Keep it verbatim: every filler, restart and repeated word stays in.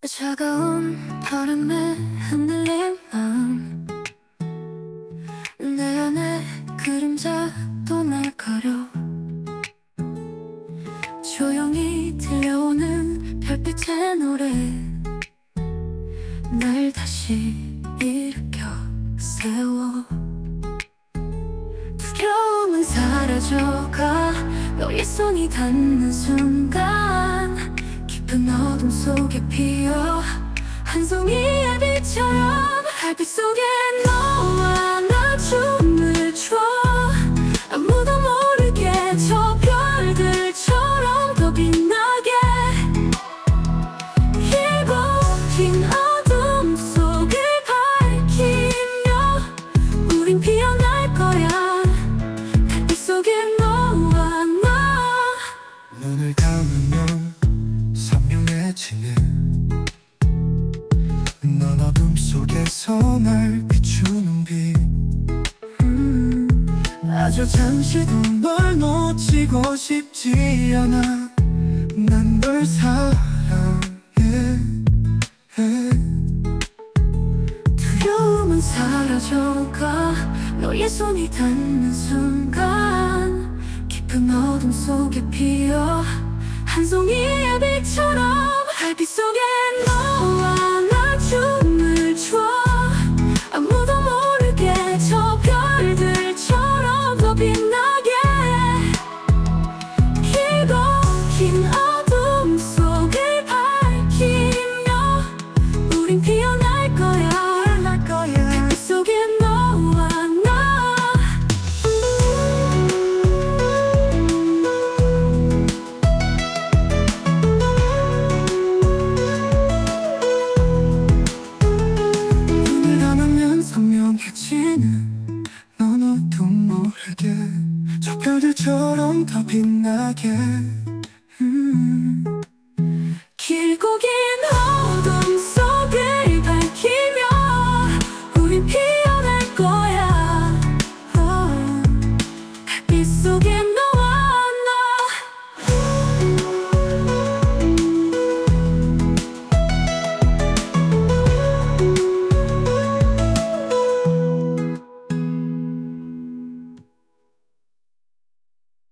차가운 바람에 흔들린 마음, 내 안에 그림자도 날 가려. 조용히 들려오는 별빛의 노래, 날 다시 일으켜 세워. 두려움은 사라져가 너의 손이 닿는 순간, 깊은 어둠 속에 피어 한 송이의 빛처럼 달빛 속에 너와 나 춤을 춰. 아무도 모르게 저 별들처럼 더 빛나게. 길고 긴 어둠 속을 밝히며 우린 피어날 거야. 달빛 속에 너와 나. 눈을 감으면 선명해지는 넌 어둠 속에서 날 비추는 빛. 음, 아주 잠시도 널 놓치고 싶지 않아. 난 널 사랑해. 두려움은 사라져가 너의 손이 닿는 순간, 깊은 어둠 속에 피어 한 송이의 빛처럼 달빛 속에 너와 나 춤을 춰. 아무도 모르게 저 별들처럼 더 빛나게. 길고 긴 어둠 속을 밝히며 우린 피어날 거야. 달빛 속에 너와 나. 눈을 감으면 선명해지는 넌 어둠 모르게 저 별들처럼 더 빛나게. 음. 길고 긴 어둠